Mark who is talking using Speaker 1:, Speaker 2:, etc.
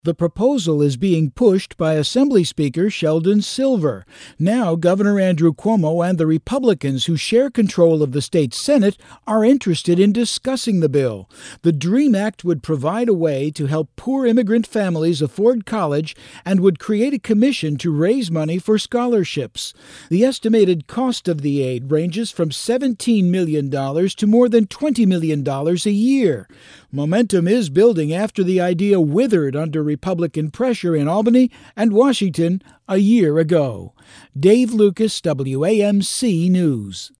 Speaker 1: The proposal is being pushed by Assembly Speaker Sheldon Silver. Now, Governor Andrew Cuomo and the Republicans who share control of the state Senate are interested in discussing the bill. The DREAM Act would provide a way to help poor immigrant families afford college and would create a commission to raise money for scholarships. The estimated cost of the aid ranges from $17 million to more than $20 million a year. Momentum is building after the idea withered under Republican pressure in Albany and Washington a year ago. Dave Lucas, WAMC News.